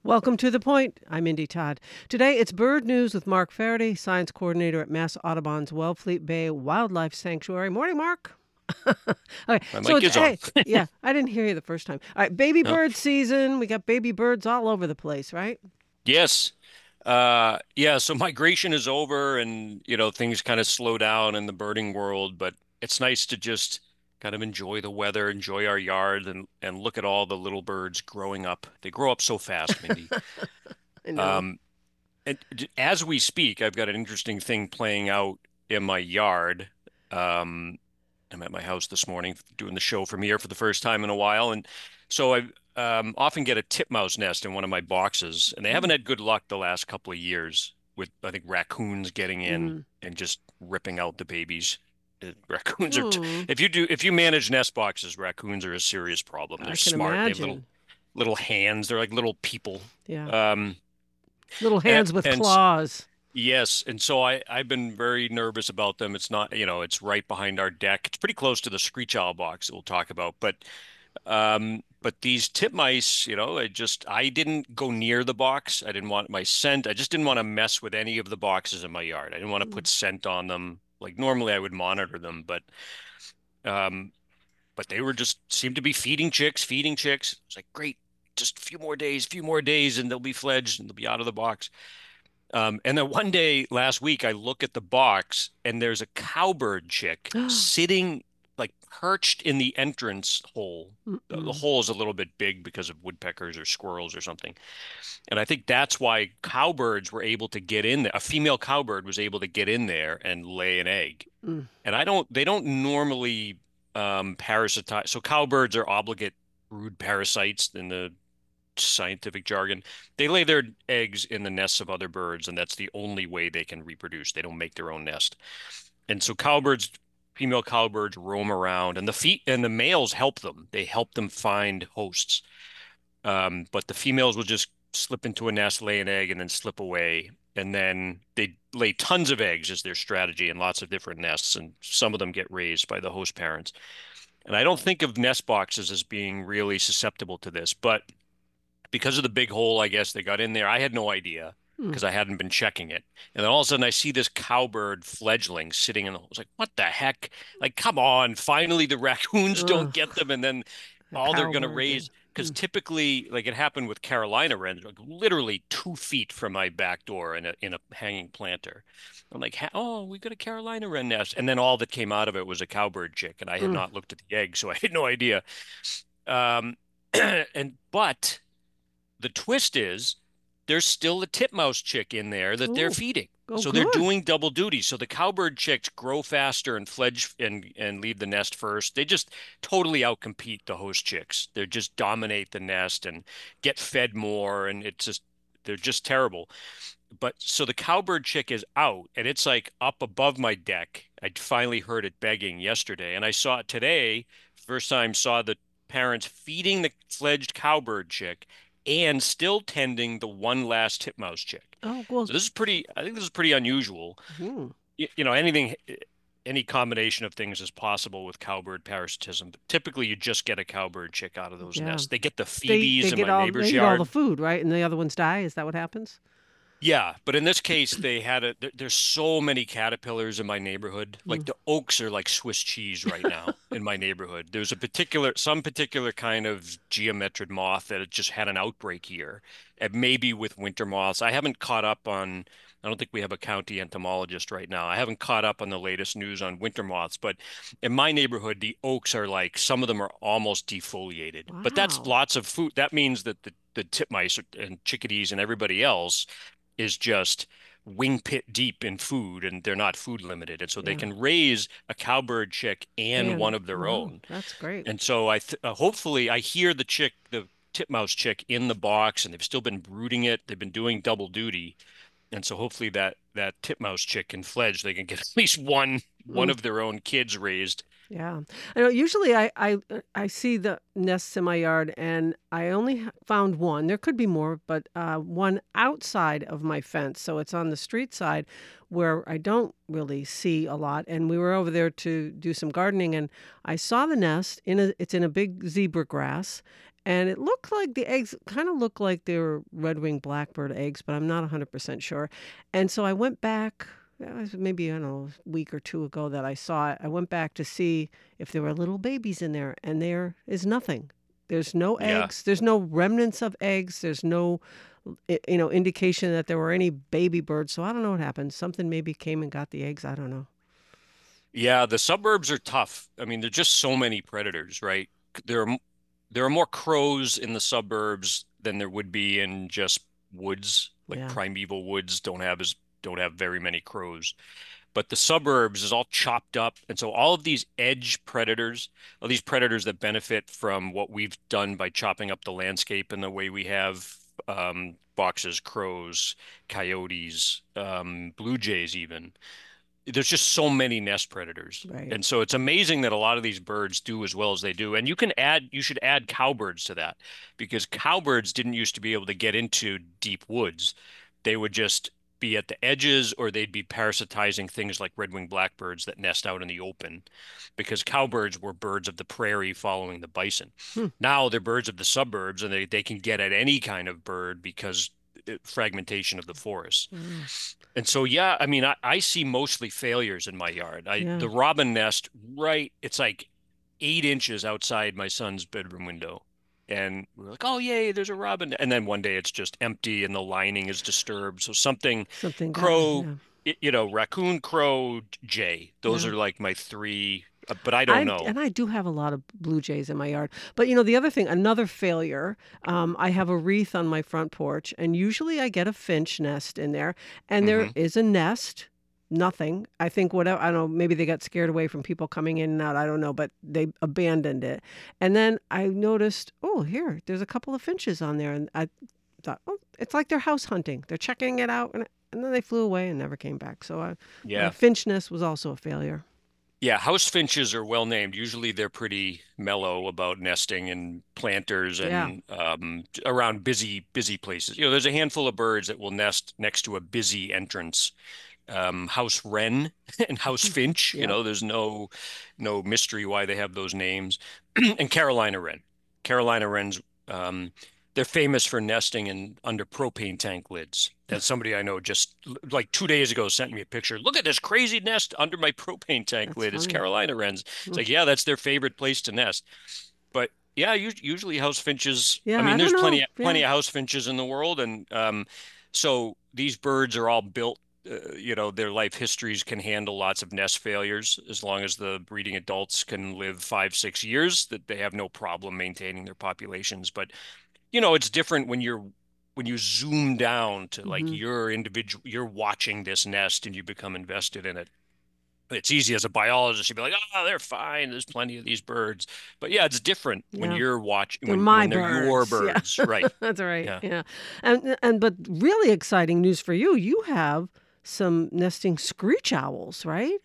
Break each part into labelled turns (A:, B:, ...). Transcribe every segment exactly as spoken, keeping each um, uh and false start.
A: Welcome to The Point. I'm Indy Todd. Today it's bird news with Mark Faraday, science coordinator at Mass Audubon's Wellfleet Bay Wildlife Sanctuary. Morning, Mark. Okay,
B: My
A: so
B: mic
A: it's
B: is on.
A: hey, yeah, I didn't hear you the first time. All right, baby
B: No.
A: bird season. We got baby birds all over the place, right?
B: Yes. Uh, yeah, so migration is over and, you know, things kind of slow down in the birding world, but it's nice to just kind of enjoy the weather, enjoy our yard and and look at all the little birds growing up. They grow up so fast, Mindy.
A: I know.
B: Um, and j- as we speak, I've got an interesting thing playing out in my yard. Um, I'm at my house this morning doing the show from here for the first time in a while. And so I um, often get a titmouse nest in one of my boxes, and they haven't had good luck the last couple of years with, I think, raccoons getting in
A: Mm.
B: and just ripping out the babies. Uh, Raccoons are, t
A: Hmm.
B: if you do, if you manage nest boxes, raccoons are a serious problem. They're
A: I can
B: smart. They have little,
A: imagine.
B: little hands. They're like little people.
A: Yeah,
B: Um,
A: little
B: and,
A: hands with
B: and s-
A: claws.
B: yes, and so I I've been very nervous about them. It's not, you know, it's right behind our deck. It's pretty close to the screech owl box that we'll talk about, but um, but these titmice, you know, I just I didn't go near the box. I didn't want my scent. I just didn't want to mess with any of the boxes in my yard. I didn't want to
A: Mm.
B: put scent on them. Like normally I would monitor them, but um, but they were just seemed to be feeding chicks, feeding chicks. It's like great, just a few more days, few more days, and they'll be fledged and they'll be out of the box. Um, and then one day last week, I look at the box and there's a cowbird chick sitting like perched in the entrance hole. The, the
A: Mm-mm.
B: hole is a little bit big because of woodpeckers or squirrels or something. And I think that's why cowbirds were able to get in there. A female cowbird was able to get in there and lay an egg.
A: Mm.
B: And I don't, they don't normally um, parasitize. So cowbirds are obligate brood parasites in the scientific jargon. They lay their eggs in the nests of other birds, and that's the only way they can reproduce. They don't make their own nest. And so cowbirds, female cowbirds roam around, and the feet and the males help them. They help them find hosts. Um, but the females will just slip into a nest, lay an egg, and then slip away. And then they lay tons of eggs as their strategy in lots of different nests, and some of them get raised by the host parents. And I don't think of nest boxes as being really susceptible to this, but because of the big hole, I guess they got in there. I had no idea
A: Mm.
B: because I hadn't been checking it. And then all of a sudden I see this cowbird fledgling sitting in the hole. I was like, what the heck? Like, come on. Finally, the raccoons don't get
A: Ugh,
B: them. And then
A: a
B: all they're going to
A: cowbird. Yeah.
B: raise, because
A: Mm.
B: typically, like it happened with Carolina wrens, like literally two feet from my back door in a in a hanging planter. I'm like, oh, we got a Carolina wren nest. And then all that came out of it was a cowbird chick. And I had
A: Mm.
B: not looked at the egg, so I had no idea. Um, and but the twist is there's still a titmouse chick in there that they're
A: Oh,
B: feeding.
A: oh,
B: So they're
A: good.
B: doing double duty. So the cowbird chicks grow faster and fledge and and leave the nest first. They just totally outcompete the host chicks. They just dominate the nest and get fed more, and it's just they're just terrible. But so the cowbird chick is out, and it's like up above my deck. I finally heard it begging yesterday, and I saw it today. First time saw the parents feeding the fledged cowbird chick and still tending the one last titmouse chick.
A: Oh, well.
B: So this is pretty, I think this is pretty unusual.
A: Hmm.
B: You, you know, anything, any combination of things is possible with cowbird parasitism, but typically you just get a cowbird chick out of those
A: Yeah.
B: nests. They get the
A: They they
B: phoebes in
A: get
B: my
A: all they
B: neighbor's
A: eat all the
B: yard.
A: food, right? And the other ones die. Is that what happens?
B: Yeah, but in this case, they had a, there, there's so many caterpillars in my neighborhood. Like
A: Mm.
B: the oaks are like Swiss cheese right now in my neighborhood. There's a particular, some particular kind of geometrid moth that had just had an outbreak here, and maybe with winter moths. I haven't caught up on, I don't think we have a county entomologist right now. I haven't caught up on the latest news on winter moths, but in my neighborhood, the oaks are like, some of them are almost defoliated. But that's
A: Wow.
B: lots of food. That means that the, the titmice and chickadees and everybody else is just wing pit deep in food and they're not food limited. And so they
A: Yeah.
B: can raise a cowbird chick and one
A: And
B: of their
A: wow,
B: own.
A: that's great.
B: And so I th uh, hopefully I hear the chick, the titmouse chick in the box and they've still been brooding it. They've been doing double duty. And so hopefully that that titmouse chick can fledge. They can get at least one one
A: Mm.
B: of their own kids raised.
A: Yeah. I know usually I I uh, I see the nests in my yard and I only h- found one. There could be more, but uh, one outside of my fence. So it's on the street side where I don't really see a lot. And we were over there to do some gardening and I saw the nest in a it's in a big zebra grass. And it looked like the eggs kind of looked like they were red-winged blackbird eggs, but I'm not one hundred percent sure. And so I went back that was maybe, I don't know, a week or two ago that I saw it. I went back to see if there were little babies in there, and there is nothing. There's no
B: Yeah.
A: eggs. There's no remnants of eggs. There's no, i- you know, indication that there were any baby birds. So I don't know what happened. Something maybe came and got the eggs. I don't know.
B: Yeah, the suburbs are tough. I mean, there's just so many predators, right? There are m- there are more crows in the suburbs than there would be in just woods. Like
A: Yeah.
B: primeval woods don't have as don't have very many crows. But the suburbs is all chopped up. And so all of these edge predators, all these predators that benefit from what we've done by chopping up the landscape and the way we have um, foxes, crows, coyotes, um, blue jays even. There's just so many nest predators.
A: Right.
B: And so it's amazing that a lot of these birds do as well as they do. And you can add, you should add cowbirds to that because cowbirds didn't used to be able to get into deep woods. They would just be at the edges or they'd be parasitizing things like red-winged blackbirds that nest out in the open because cowbirds were birds of the prairie following the bison.
A: Hmm.
B: Now they're birds of the suburbs and they, they can get at any kind of bird because uh, fragmentation of the forest.
A: Wow.
B: And so, yeah, I mean, I, I see mostly failures in my yard. I
A: Yeah.
B: the robin nest, right, it's like eight inches outside my son's bedroom window. And we're like, oh, yay, there's a robin. And then one day it's just empty and the lining is disturbed. So something
A: Something got,
B: crow,
A: yeah.
B: y- you know, raccoon, crow, jay. Those
A: Yeah.
B: are like my three, uh, but I don't
A: I
B: know.
A: and I do have a lot of blue jays in my yard. But you know, the other thing, another failure. Um, I have a wreath on my front porch, and usually I get a finch nest in there, and there
B: Hmm.
A: is a nest. Nothing. I think whatever. I don't know. Maybe they got scared away from people coming in and out. I don't know, but they abandoned it. And then I noticed, oh, here, there's a couple of finches on there, and I thought, oh, it's like they're house hunting. They're checking it out, and and then they flew away and never came back. So I, my
B: Yeah.
A: finch nest was also a failure.
B: Yeah, house finches are well named. Usually they're pretty mellow about nesting and planters
A: Yeah.
B: and um, around busy, busy places. You know, there's a handful of birds that will nest next to a busy entrance. Um, house wren and house finch, you
A: Yep.
B: know, there's no no mystery why they have those names. And Carolina wren. Carolina wrens, um, they're famous for nesting in under propane tank lids. And somebody I know just like two days ago sent me a picture. Look at this crazy nest under my propane tank
A: That's
B: lid. It's
A: funny.
B: Carolina wrens. It's
A: Mm.
B: like, yeah, that's their favorite place to nest. But yeah, us- usually house finches. I
A: Yeah,
B: mean,
A: I don't
B: there's
A: know.
B: plenty
A: Yeah.
B: plenty of house finches in the world, and um, so these birds are all built. Uh, you know, their life histories can handle lots of nest failures as long as the breeding adults can live five, six years. That they have no problem maintaining their populations. But you know, it's different when you're when you zoom down to like
A: Hmm.
B: your individual. You're watching this nest and you become invested in it. It's easy as a biologist to be like, oh, they're fine. There's plenty of these birds. But yeah, it's different when
A: Yeah.
B: you're watching
A: They're
B: when
A: my
B: when they're your
A: birds. Yeah.
B: birds, right?
A: That's right.
B: Yeah.
A: Yeah. And and but really exciting news for you. You have some nesting screech owls, right?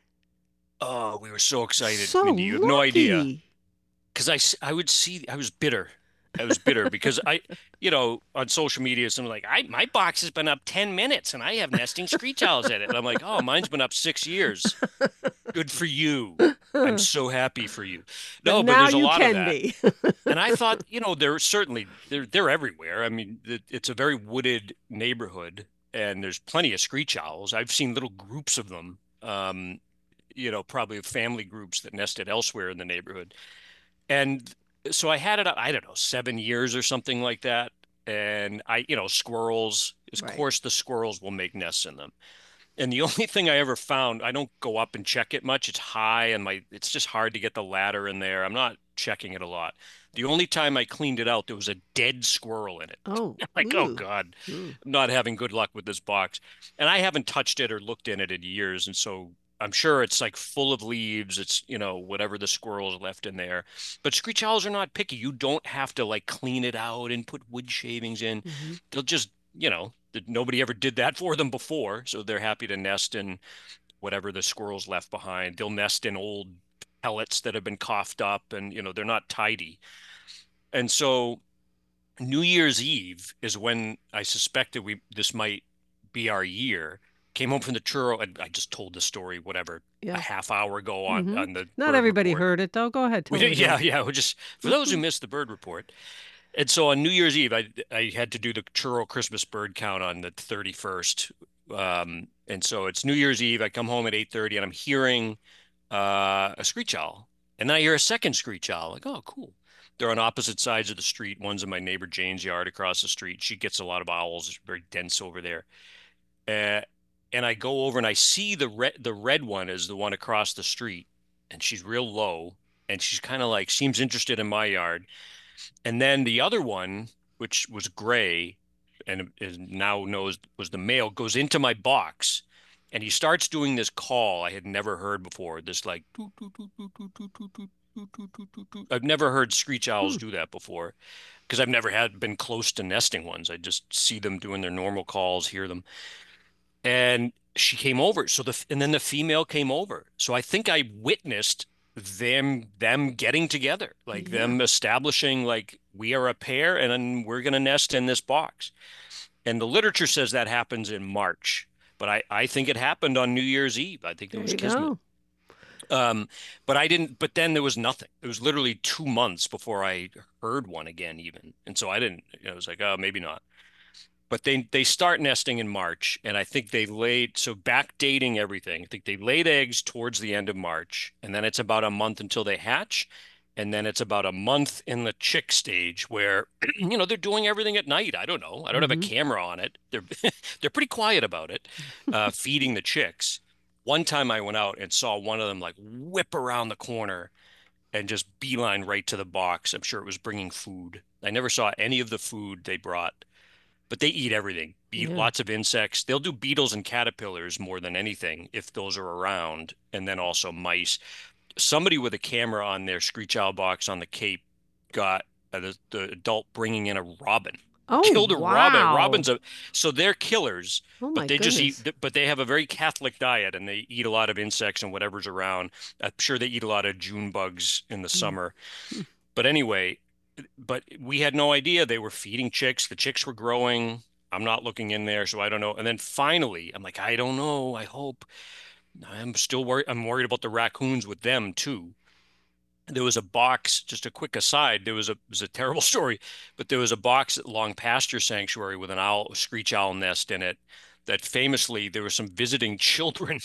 B: Oh, we were so excited,
A: So
B: Mindy. You have no idea.
A: lucky.
B: Because I, s- I would see, I was bitter. I was bitter because I, you know, on social media, someone's like, I, my box has been up ten minutes and I have nesting screech owls in it. And I'm like, oh, mine's been up six years. Good for you. I'm
A: But
B: so happy for you. No, but
A: now
B: there's a
A: you
B: lot of
A: can
B: that.
A: be.
B: And I thought, you know, they're certainly they're they're everywhere. I mean, it, it's a very wooded neighborhood, and there's plenty of screech owls. I've seen little groups of them. Um, you know, probably family groups that nested elsewhere in the neighborhood. And so I had it, I don't know, seven years or something like that. And I, you know, squirrels, of
A: Right.
B: course, the squirrels will make nests in them. And the only thing I ever found, I don't go up and check it much. It's high and my it's just hard to get the ladder in there. I'm not checking it a lot. The only time I cleaned it out, there was a dead squirrel in it.
A: Oh,
B: I'm like, oh
A: ooh,
B: God,
A: ooh.
B: I'm not having good luck with this box. And I haven't touched it or looked in it in years. And so I'm sure it's like full of leaves. It's, you know, whatever the squirrels left in there. But screech owls are not picky. You don't have to like clean it out and put wood shavings in.
A: Hmm.
B: They'll just, you know, that nobody ever did that for them before. So they're happy to nest in whatever the squirrels left behind. They'll nest in old pellets that have been coughed up, and you know they're not tidy. And so New Year's Eve is when I suspected we this might be our year. Came home from the churro, and I just told the story, whatever, a
A: Yeah.
B: half hour ago on
A: Hmm.
B: on the
A: Not
B: bird
A: everybody
B: report.
A: heard it though. Go ahead,
B: We
A: tell it
B: did, yeah,
A: again.
B: yeah. We just for those who missed the bird report. And so on New Year's Eve, I I had to do the churro Christmas bird count on the thirty-first. Um, and so it's New Year's Eve. I come home at eight thirty, and I'm hearing uh, a screech owl. And then I hear a second screech owl. Like, oh, cool. They're on opposite sides of the street. One's in my neighbor Jane's yard across the street. She gets a lot of owls. It's very dense over there. Uh, and I go over and I see the red the red one is the one across the street, and she's real low, and she's kind of like seems interested in my yard. And then the other one, which was gray and is now knows was the male, goes into my box, and he starts doing this call I had never heard before. This like toot, toot, toot, toot, toot, toot, toot, toot, toot, toot, toot, toot, toot. I've never heard screech owls
A: Hmm.
B: do that before because I've never had been close to nesting ones. I just see them doing their normal calls, hear them. And she came over. So the and then the female came over. So I think I witnessed them them getting together, like
A: Yeah.
B: them establishing like we are a pair and then we're going to nest in this box. And the literature says that happens in March, but I I think it happened on New Year's Eve. I think it
A: There
B: was
A: you
B: Kismet.
A: go.
B: Um, but I didn't, but then there was nothing. It was literally two months before I heard one again, even. And so I didn't, you know, I was like, oh, maybe not. But they they start nesting in March, and I think they laid so backdating everything. I think they laid eggs towards the end of March, and then it's about a month until they hatch, and then it's about a month in the chick stage where you know they're doing everything at night. I don't know. I don't have a
A: Hmm.
B: camera on it. They're they're pretty quiet about it, uh, feeding the chicks. One time I went out and saw one of them like whip around the corner and just beeline right to the box. I'm sure it was bringing food. I never saw any of the food they brought, but they eat everything. Be
A: Yeah.
B: lots of insects. They'll do beetles and caterpillars more than anything if those are around, and then also mice. Somebody with a camera on their screech owl box on the Cape got uh, the, the adult bringing in a robin.
A: Oh,
B: Killed a robin.
A: wow.
B: Robins, a, so they're killers,
A: Oh
B: but
A: my
B: they just eat.
A: goodness.
B: But they have a very Catholic diet, and they eat a lot of insects and whatever's around. I'm sure they eat a lot of June bugs in the
A: Mm.
B: summer. But anyway, but we had no idea they were feeding chicks. The chicks were growing. I'm not looking in there, so I don't know. And then finally, I'm like, I don't know. I hope. I'm still worried. I'm worried about the raccoons with them too. There was a box, just a quick aside, there was a it was a terrible story, but there was a box at Long Pasture Sanctuary with an owl, a screech owl nest in it that famously there were some visiting children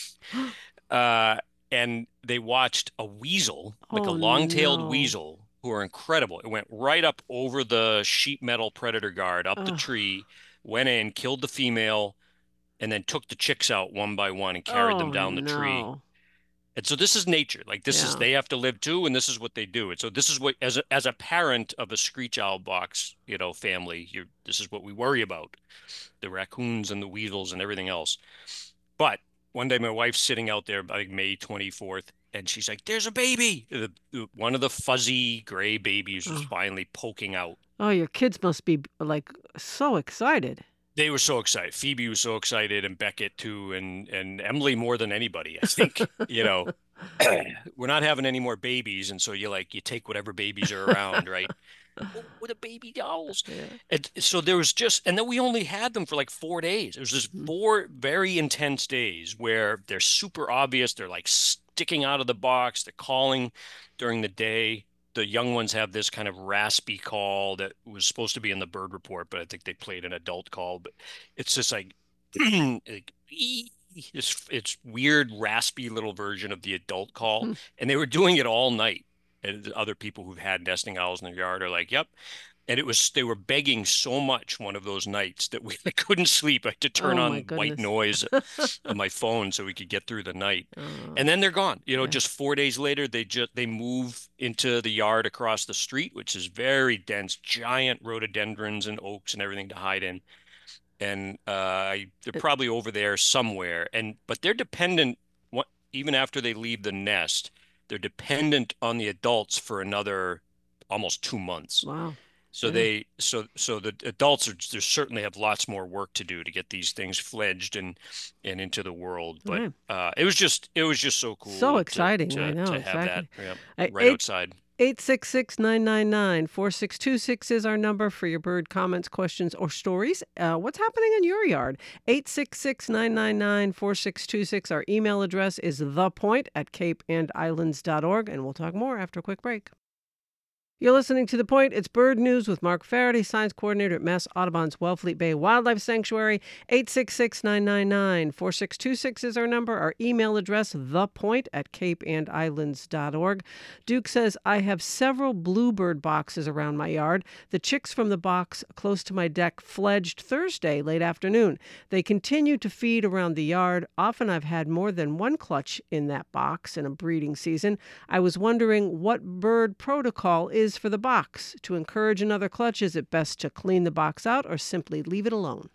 B: uh, and they watched a weasel, like a
A: Oh
B: long-tailed
A: no.
B: weasel, who are incredible. It went right up over the sheet metal predator guard, up the
A: Ugh.
B: tree, went in, killed the female, and then took the chicks out one by one and carried them
A: Oh
B: down the tree.
A: no.
B: And so this is nature. Like this is
A: Yeah.
B: they have to live too, and this is what they do. And so this is what as a as a parent of a screech owl box, you know, family, you this is what we worry about. The raccoons and the weasels and everything else. But one day my wife's sitting out there like May twenty-fourth, and she's like, there's a baby. The, the- one of the fuzzy gray babies was
A: Oh.
B: finally poking out.
A: Oh, your kids must be like so excited.
B: They were so excited. Phoebe was so excited, and Beckett too, and and Emily more than anybody, I think. You know, we're not having any more babies, and so you like you take whatever babies are around, right? Oh, the baby dolls.
A: Yeah.
B: And so there was just, and then we only had them for like four days. It was just
A: Mm.
B: four very intense days where they're super obvious. They're like sticking out of the box. They're calling during the day. The young ones have this kind of raspy call that was supposed to be in the bird report, but I think they played an adult call. But it's just like, like it's, it's weird, raspy little version of the adult call.
A: Hmm.
B: And they were doing it all night. And other people who've had nesting owls in their yard are like, yep. And it was, they were begging so much one of those nights that we I couldn't sleep. I had to turn
A: Oh my
B: on white
A: goodness.
B: noise on my phone so we could get through the night.
A: Oh,
B: And then they're gone. You know,
A: yeah.
B: just four days later, they just, they move into the yard across the street, which is very dense, giant rhododendrons and oaks and everything to hide in. And uh, they're
A: It,
B: probably over there somewhere. And, but they're dependent, what, even after they leave the nest, they're dependent on the adults for another almost two months.
A: wow.
B: So
A: Yeah.
B: they so so the adults are they certainly have lots more work to do to get these things fledged and and into the world.
A: All
B: But
A: right.
B: uh, it was just it was just so
A: So
B: cool to
A: exciting. I
B: to
A: know
B: to have that,
A: exactly.
B: yeah,
A: I,
B: right
A: eight
B: outside.
A: eight six six nine nine nine four six two six is our number for your bird comments, questions, or stories. Uh, what's happening in your yard? eight six six nine nine nine four six two six. Our email address is thepoint at cape and islands dot org, and we'll talk more after a quick break. You're listening to The Point. It's Bird News with Mark Faraday, Science Coordinator at Mass Audubon's Wellfleet Bay Wildlife Sanctuary. eight six six nine nine nine four six two six is our number. Our email address, thepoint at cape and islands dot org. Duke says, I have several bluebird boxes around my yard. The chicks from the box close to my deck fledged Thursday late afternoon. They continue to feed around the yard. Often I've had more than one clutch in that box in a breeding season. I was wondering what bird protocol is for the box. To encourage another clutch, is it best to clean the box out or simply leave it alone?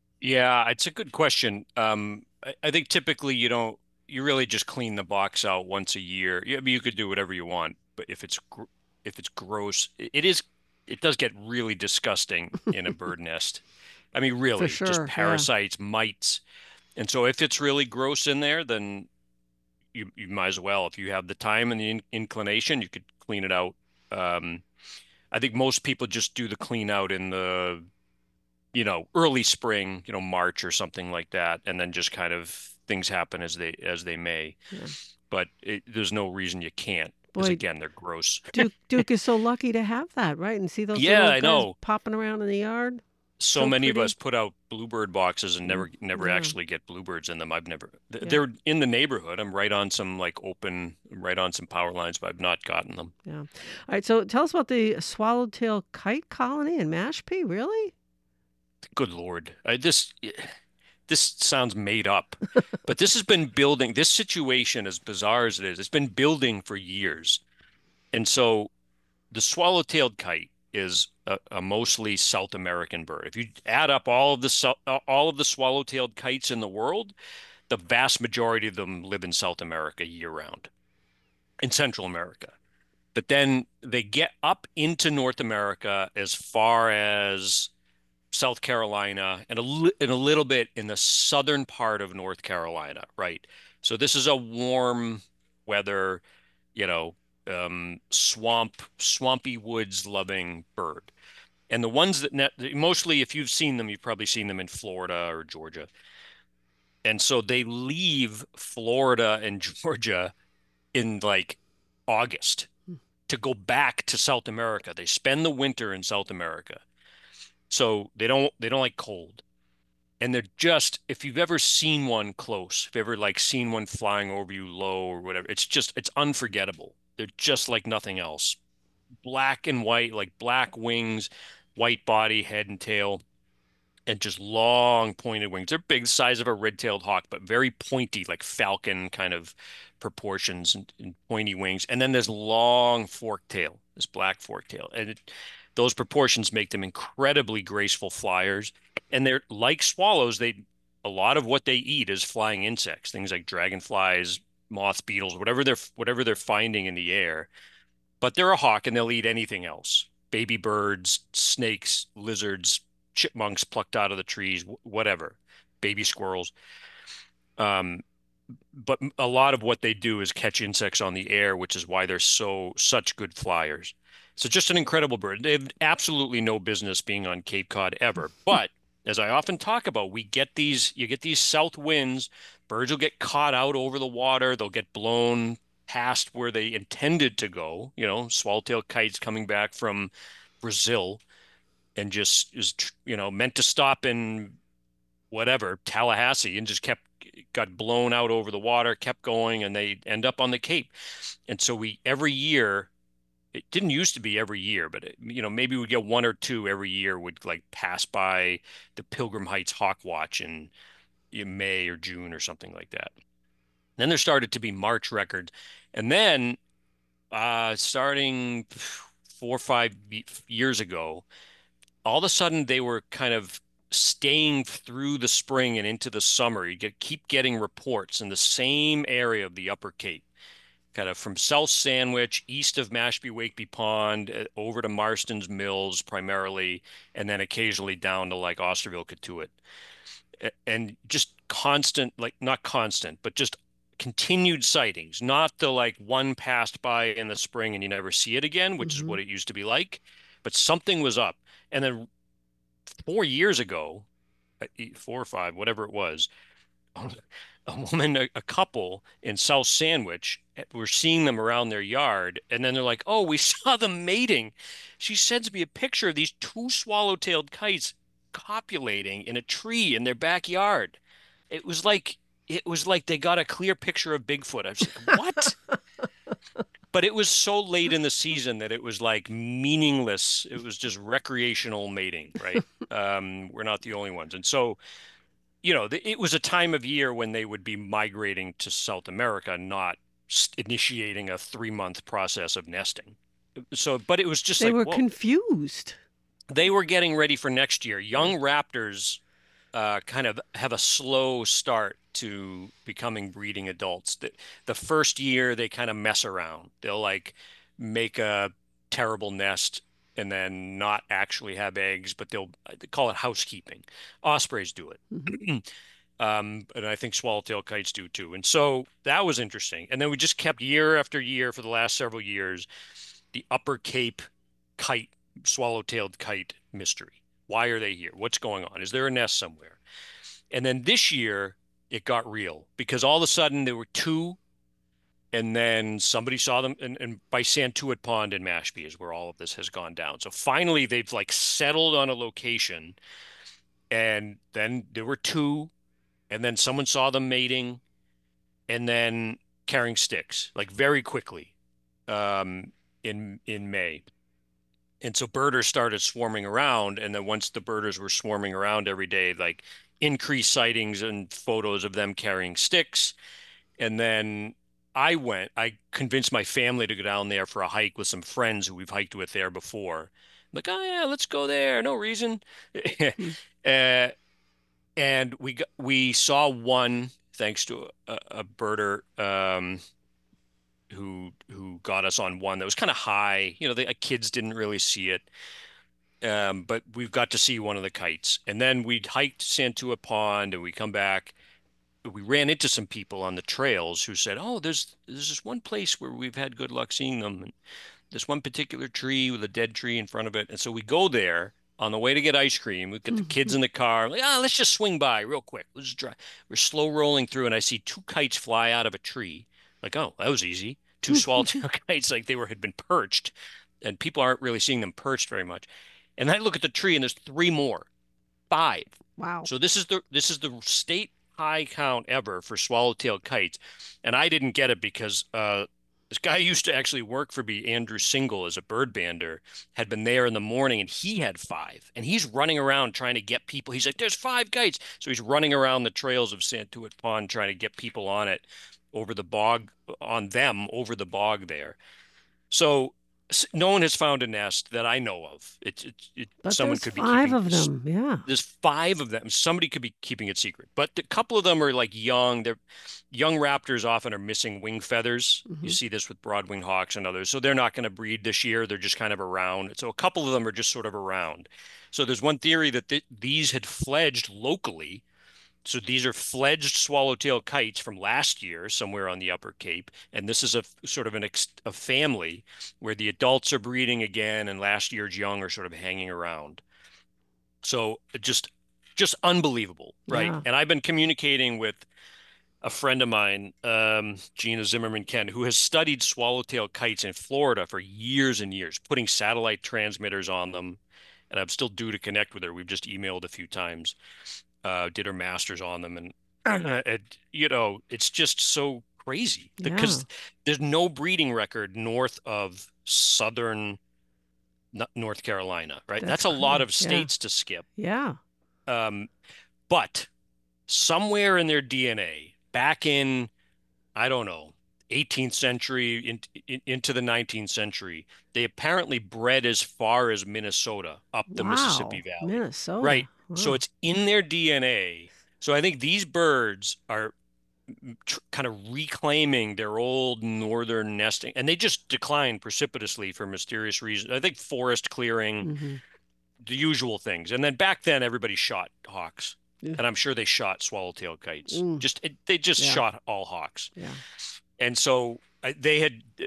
B: Yeah, it's a good question. Um, I, I think typically you don't you really just clean the box out once a year. Yeah, I mean, you could do whatever you want, but if it's gr if it's gross, it, it is it does get really disgusting in a bird nest. I mean,
A: For
B: really, just
A: sure, yeah.
B: parasites, mites. And so if it's really gross in there, then you you might as well. If you have the time and the in inclination, you could clean it out. Um, I think most people just do the clean out in the, you know, early spring, you know, March or something like that, and then just kind of things happen as they as they may.
A: Yeah.
B: But it, there's no reason you can't, because
A: Boy,
B: again, they're gross.
A: Duke Duke is so lucky to have that, right? And see those
B: Yeah,
A: little
B: I
A: guys
B: know.
A: popping around in the yard?
B: So
A: So
B: many of us
A: pretty.
B: put out bluebird boxes and
A: Mm,
B: never never
A: yeah,
B: actually get bluebirds in them. I've never.
A: yeah,
B: They're in the neighborhood. I'm right on some like open, right on some power lines, but I've not gotten them.
A: yeah. All right, so tell us about the swallowtail kite colony in Mashpee, really?
B: Good Lord. I, this this sounds made up, but this has been building. This situation, as bizarre as it is, it's been building for years. And so the swallow-tailed kite is a, a mostly South American bird. If you add up all of the all of the swallow-tailed kites in the world, the vast majority of them live in South America year round, in Central America. But then they get up into North America as far as South Carolina and a, li and a little bit in the southern part of North Carolina, right? So this is a warm weather, you know, um, swamp, swampy woods loving bird. And the ones that net, mostly, if you've seen them, you've probably seen them in Florida or Georgia. And so they leave Florida and Georgia in like August to go back to South America. They spend the winter in South America. So they don't they don't like cold. And they're just, if you've ever seen one close, if you've ever like seen one flying over you low or whatever, it's just it's unforgettable. They're just like nothing else. Black and white, like black wings, white body, head and tail, and just long pointed wings. They're big, size of a red-tailed hawk, but very pointy, like falcon kind of proportions and, and pointy wings. And then this long forked tail, this black forked tail. And it, those proportions make them incredibly graceful flyers. And they're like swallows, they a lot of what they eat is flying insects, things like dragonflies, moths, beetles, whatever they're whatever they're finding in the air. But they're a hawk and they'll eat anything else. Baby birds, snakes, lizards, chipmunks plucked out of the trees, whatever, baby squirrels. Um, but a lot of what they do is catch insects on the air, which is why they're so such good flyers. So just an incredible bird. They have absolutely no business being on Cape Cod ever. But as I often talk about, we get these, you get these south winds, birds will get caught out over the water, they'll get blown past where they intended to go, you know, swallowtail kites coming back from Brazil and just is, you know, meant to stop in whatever, Tallahassee, and just kept got blown out over the water, kept going, and they end up on the Cape. And so we every year, it didn't used to be every year, but it, you know, maybe we get one or two every year would like pass by the Pilgrim Heights Hawk Watch in, in May or June or something like that. Then there started to be March records, and then uh, starting four or five years ago, all of a sudden they were kind of staying through the spring and into the summer. You get keep getting reports in the same area of the Upper Cape, kind of from South Sandwich, east of Mashpee Wakeby Pond, uh, over to Marston's Mills primarily, and then occasionally down to like Osterville, Cotuit. And just constant, like not constant, but just continued sightings, not the like one passed by in the spring and you never see it again, which is
A: Mm-hmm.
B: what it used to be like, but something was up. And then four years ago, uh, four or five, whatever it was, a woman, a, a couple in South Sandwich, eh, we're seeing them around their yard, and then they're like, "Oh, we saw them mating." She sends me a picture of these two swallow-tailed kites copulating in a tree in their backyard. It was like it was like they got a clear picture of Bigfoot. I was like, "What?" But it was so late in the season that it was like meaningless. It was just recreational mating, right? Um, we're not the only ones, and so you know, it was a time of year when they would be migrating to South America, not initiating a three month process of nesting. So, but it was just
A: They
B: like,
A: were
B: whoa,
A: confused.
B: they were getting ready for next year. Young raptors uh, kind of have a slow start to becoming breeding adults. The, the first year, they kind of mess around. They'll like make a terrible nest and then not actually have eggs, but they'll they call it housekeeping. Ospreys do
A: Mm-hmm.
B: it. Um, and I think swallowtail kites do too. And so that was interesting. And then we just kept year after year for the last several years, the Upper Cape kite, swallow-tailed kite mystery. Why are they here? What's going on? Is there a nest somewhere? And then this year it got real because all of a sudden there were two, and then somebody saw them and, and by Santuit Pond in Mashpee is where all of this has gone down. So finally they've like settled on a location, and then there were two, and then someone saw them mating and then carrying sticks like very quickly um, in in May. And so birders started swarming around, and then once the birders were swarming around every day, like increased sightings and photos of them carrying sticks. And then I went, I convinced my family to go down there for a hike with some friends who we've hiked with there before. I'm like, oh yeah, let's go there. No reason. uh, and we got, we saw one thanks to a, a birder um, who who got us on one that was kind of high. You know, the kids didn't really see it, um, but we've got to see one of the kites. And then we hiked Santua Pond, and we come back. We ran into some people on the trails who said, "Oh, there's there's this one place where we've had good luck seeing them. And this one particular tree with a dead tree in front of it." And so we go there on the way to get ice cream. We get the kids in the car. Like, ah, let's just swing by real quick. Let's just drive. We're slow rolling through, and I see two kites fly out of a tree. Like, oh, that was easy. Two swallowtail kites, like they were had been perched, and people aren't really seeing them perched very much. And I look at the tree, and there's three more, five.
A: Wow.
B: So this is the this is the state high count ever for swallowtail kites, and I didn't get it because uh, this guy used to actually work for me, Andrew Single, as a bird bander, had been there in the morning, and he had five, and he's running around trying to get people. He's like, "There's five kites," so he's running around the trails of Santuit Pond trying to get people on it over the bog, on them over the bog there. So no one has found a nest that I know of. It, it, it
A: But
B: someone
A: there's
B: could be
A: five
B: keeping
A: of them. Yeah.
B: there's five of them. Somebody could be keeping it secret, but a couple of them are like young. They're young raptors often are missing wing feathers. You
A: Mm-hmm.
B: see this with broadwing hawks and others. So they're not going to breed this year. They're just kind of around. So a couple of them are just sort of around. So there's one theory that th these had fledged locally. So these are fledged swallowtail kites from last year, somewhere on the Upper Cape, and this is a sort of an ex a family where the adults are breeding again, and last year's young are sort of hanging around. So just just unbelievable, right?
A: Yeah.
B: And I've been communicating with a friend of mine, um, Gina Zimmerman Ken, who has studied swallowtail kites in Florida for years and years, putting satellite transmitters on them. And I'm still due to connect with her. We've just emailed a few times, uh, did her master's on them. And, it, you know, it's just so crazy
A: Yeah.
B: because there's no breeding record north of southern North Carolina, right?
A: That's
B: That's a lot
A: correct.
B: of
A: Yeah.
B: states to skip.
A: Yeah.
B: Um, but somewhere in their D N A, back in, I don't know, eighteenth century in, in, into the nineteenth century, they apparently bred as far as Minnesota up the Mississippi
A: Wow.
B: Valley.
A: Minnesota.
B: Right. So
A: Wow.
B: it's in their D N A. So I think these birds are tr kind of reclaiming their old northern nesting, and they just declined precipitously for mysterious reasons. I think forest clearing,
A: Mm-hmm.
B: the usual things. And then back then, everybody shot hawks,
A: Yeah.
B: and I'm sure they shot swallowtail kites.
A: Mm.
B: Just it, they just
A: Yeah.
B: shot all hawks.
A: Yeah.
B: And so uh, they had uh,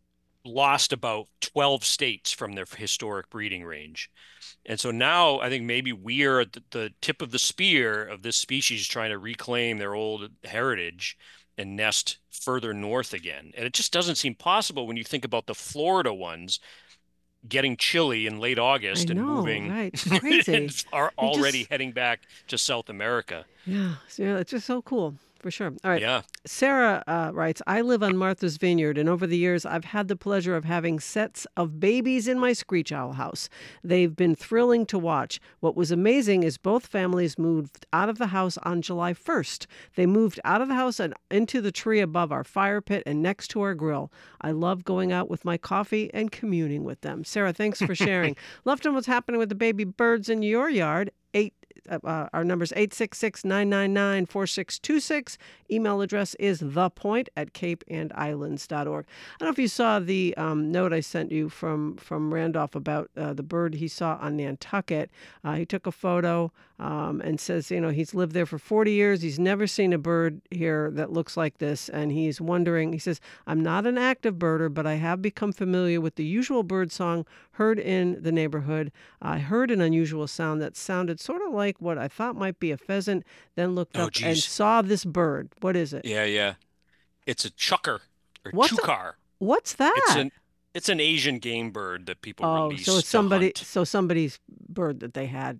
B: lost about twelve states from their historic breeding range. And so now I think maybe we're at the, the tip of the spear of this species trying to reclaim their old heritage and nest further north again. And it just doesn't seem possible when you think about the Florida ones getting chilly in late
A: I
B: August and
A: know,
B: moving
A: right? It's crazy.
B: and are
A: You
B: already
A: just,
B: heading back to South America.
A: yeah, so, yeah, it's just so cool, for sure. All right.
B: Yeah.
A: Sarah uh, writes, I live on Martha's Vineyard, and over the years, I've had the pleasure of having sets of babies in my screech owl house. They've been thrilling to watch. What was amazing is both families moved out of the house on July first. They moved out of the house and into the tree above our fire pit and next to our grill. I love going out with my coffee and communing with them. Sarah, thanks for sharing. Love to know what's happening with the baby birds in your yard. Eight. Uh, our number is eight six six, nine nine nine, four six two six. Email address is thepoint at cape and islands dot org. I don't know if you saw the um, note I sent you from, from Randolph about uh, the bird he saw on Nantucket. Uh, he took a photo um, and says, you know, he's lived there for forty years. He's never seen a bird here that looks like this. And he's wondering, he says, I'm not an active birder, but I have become familiar with the usual bird song heard in the neighborhood. I heard an unusual sound that sounded sort of like what I thought might be a pheasant, then looked
B: Oh,
A: up and
B: geez.
A: saw this bird. What is it?
B: Yeah, yeah. It's a chucker or
A: What's a,
B: chukar.
A: what's
B: It's
A: that?
B: an it's an Asian game bird that people
A: Oh,
B: release
A: so it's
B: to
A: somebody,
B: hunt.
A: so somebody's bird that they had.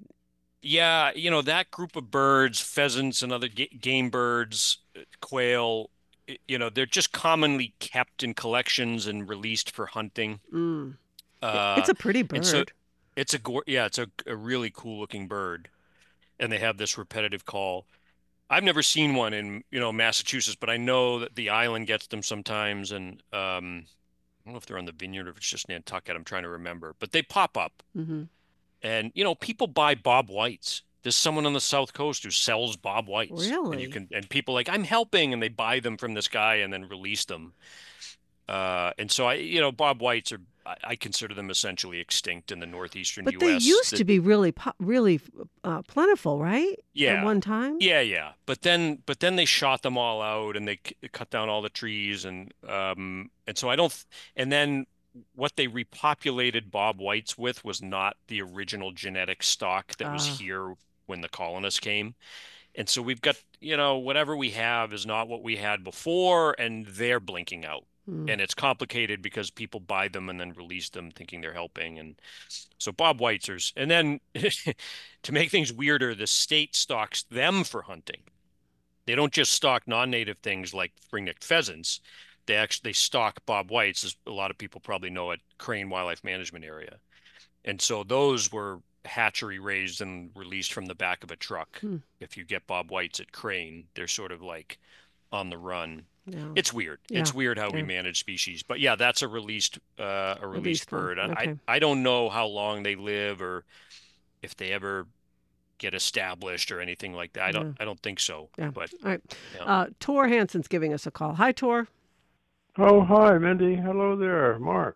B: Yeah, you know, that group of birds, pheasants and other ga game birds, uh, quail, y- you know, they're just commonly kept in collections and released for hunting.
A: Mm. It-
B: Uh,
A: It's a pretty
B: and so
A: bird.
B: it's a gor yeah, it's a, a really cool looking bird. And they have this repetitive call. I've never seen one in, you know, Massachusetts, but I know that the island gets them sometimes. And um, I don't know if they're on the vineyard or if it's just Nantucket. I'm trying to remember, but they pop up.
A: Mm-hmm.
B: And, you know, people buy Bob Whites. There's someone on the South Coast who sells Bob Whites. And you
A: Really?
B: can, and people like, I'm helping, and they buy them from this guy and then release them. Uh, and so I, you know, Bob Whites are, I, I consider them essentially extinct in the northeastern
A: But they
B: U S.
A: used
B: The,
A: to be really, po- really uh, plentiful, right? At
B: yeah,
A: one time?
B: yeah, yeah. But then, but then they shot them all out and they c- cut down all the trees and, um, and so I don't, th- and then what they repopulated Bob Whites with was not the original genetic stock that was
A: Uh,
B: here when the colonists came. And so we've got, you know, whatever we have is not what we had before, and they're blinking out.
A: mm,
B: And it's complicated because people buy them and then release them thinking they're helping. And so Bob Weitzers, and then to make things weirder, the state stocks them for hunting. They don't just stock non-native things like ring-necked pheasants. They actually they stock Bob Whites, as a lot of people probably know, at Crane Wildlife Management Area. And so those were hatchery raised and released from the back of a truck.
A: hmm,
B: If you get Bob Whites at Crane, they're sort of like on the run.
A: yeah.
B: It's weird.
A: Yeah.
B: It's weird how we
A: Yeah.
B: manage species. But yeah, that's a released uh, a released
A: Released one.
B: bird. I,
A: Okay.
B: I I don't know how long they live or if they ever get established or anything like that. I don't
A: Yeah.
B: I don't think so.
A: Yeah.
B: But
A: All right.
B: yeah.
A: Uh, Tor Hansen's giving us a call. Hi, Tor.
C: Oh, hi, Mindy. Hello there, Mark.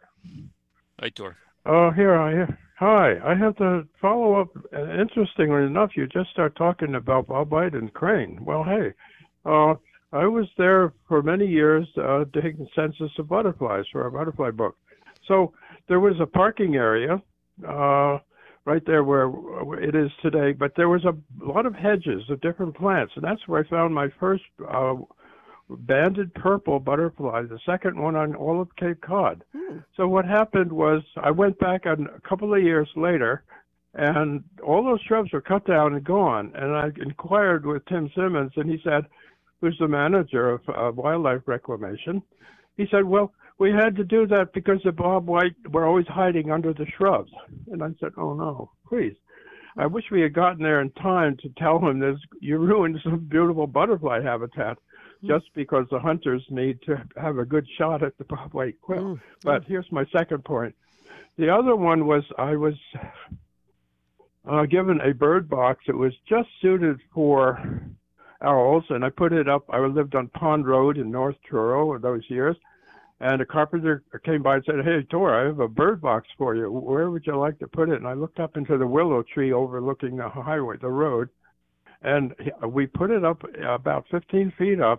B: Hi, Tor.
C: Oh, here I Hi. I have to follow up. Uh, Interestingly enough, you just start talking about Bob White and Crane. Well, hey, uh, I was there for many years uh, taking census of butterflies for our butterfly book. So there was a parking area uh, right there where it is today, but there was a lot of hedges of different plants, and that's where I found my first uh, banded purple butterfly, the second one on all of Cape Cod.
A: Hmm.
C: So what happened was I went back on a couple of years later, and all those shrubs were cut down and gone. And I inquired with Tim Simmons, and he said, who's the manager of uh, wildlife reclamation. He said, well, we had to do that because the Bob White were always hiding under the shrubs. And I said, oh, no, please. I wish we had gotten there in time to tell him this, you ruined some beautiful butterfly habitat just because the hunters need to have a good shot at the Bob White quill.
A: Mm.
C: But here's my second point. The other one was I was uh, given a bird box that was just suited for owls, and I put it up. I lived on Pond Road in North Truro those years, and a carpenter came by and said, "Hey, Tor, I have a bird box for you. Where would you like to put it?" And I looked up into the willow tree overlooking the highway, the road, and we put it up about fifteen feet up.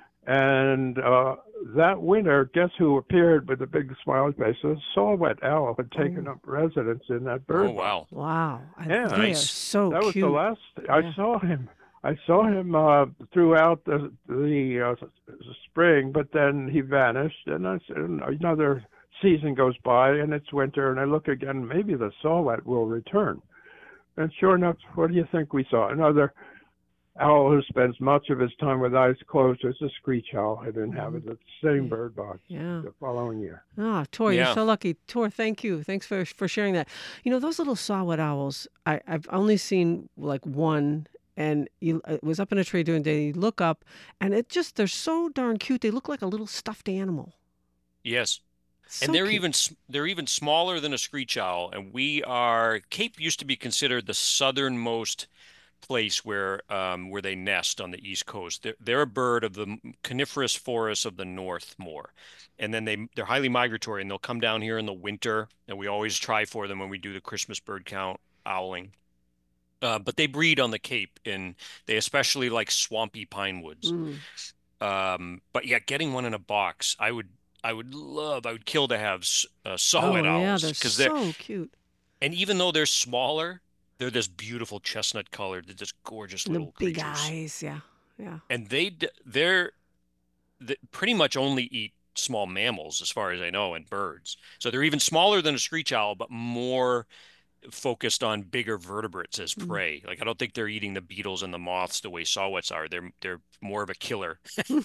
C: And uh, that winter, guess who appeared with a big smiley face? A saw-whet owl had taken
A: Oh.
C: up residence in that bird
B: Oh,
C: box.
B: wow.
A: Wow. I-
C: Yeah.
A: They are
B: Nice.
A: so
C: That was
A: cute.
C: the last
A: Yeah.
C: I saw him. I saw him uh, throughout the the uh, spring, but then he vanished. And I said, another season goes by, and it's winter, and I look again. Maybe the saw-whet will return. And sure enough, what do you think we saw? Another owl who spends much of his time with eyes closed. It's a screech owl had inhabited the same
A: Yeah.
C: bird box
A: Yeah.
C: the following year.
A: Ah, Tor, you're
B: Yeah.
A: so lucky. Tor, thank you. Thanks for for sharing that. You know, those little saw-whet owls, I, I've only seen like one, and you, it was up in a tree during the day. You look up, and it just, they're so darn cute. They look like a little stuffed animal.
B: Yes.
A: So
B: And they're
A: cute.
B: even s- they're even smaller than a screech owl. And we are Cape used to be considered the southernmost place where um, where they nest on the East Coast. They're, they're a bird of the coniferous forests of the north more. And then they they're highly migratory, and they'll come down here in the winter, and we always try for them when we do the Christmas bird count owling. Uh, but they breed on the Cape, and they especially like swampy pine woods.
A: Mm.
B: Um, but yeah, getting one in a box, I would I would love, I would kill to have s- uh, saw-whet
A: Oh, yeah,
B: owls
A: they're
B: because they're,
A: so cute.
B: and even though they're smaller, they're this beautiful chestnut colored, they're just gorgeous
A: And the
B: little
A: big
B: creatures.
A: eyes. Yeah. Yeah.
B: And they d- they're they pretty much only eat small mammals as far as I know and birds. So they're even smaller than a screech owl, but more focused on bigger vertebrates as
A: Mm.
B: prey. Like I don't think they're eating the beetles and the moths the way saw-whets are. They're they're more of a killer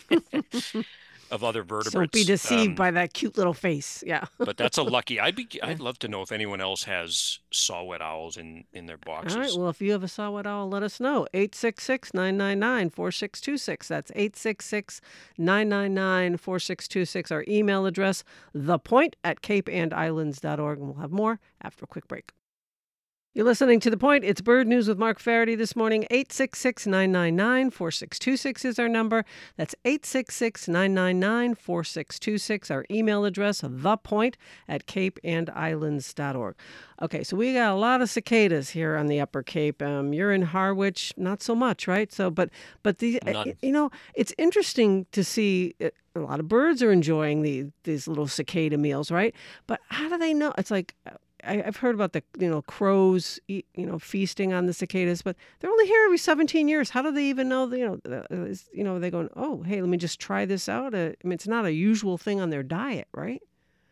B: of other
A: So be
B: vertebrates.
A: deceived
B: Um,
A: by that cute little face. Yeah.
B: but that's a lucky. I'd be.
A: Yeah.
B: I'd love to know if anyone else has saw-whet owls in in their
A: All right.
B: boxes.
A: Well, if you have a saw-whet owl, let us know. eight six six, nine nine nine, four six two six. That's eight six six, nine nine nine, four six two six. Our email address, thepoint at cape and islands dot org. And we'll have more after a quick break. You're listening to The Point. It's Bird News with Mark Faraday this morning. eight six six, nine nine nine, four six two six is our number. That's eight six six, nine nine nine, four six two six. Our email address, thepoint at cape and islands dot org. Okay, so we got a lot of cicadas here on the Upper Cape. Um, you're in Harwich, not so much, right? So, but but the
B: None.
A: you know, it's interesting to see. uh, A lot of birds are enjoying the these little cicada meals, right? But how do they know? It's like uh, I, I've heard about the you know crows, eat, you know, feasting on the cicadas, but they're only here every seventeen years. How do they even know? The, you know, uh, is, you know, they going, oh, hey, let me just try this out. Uh, I mean, it's not a usual thing on their diet, right?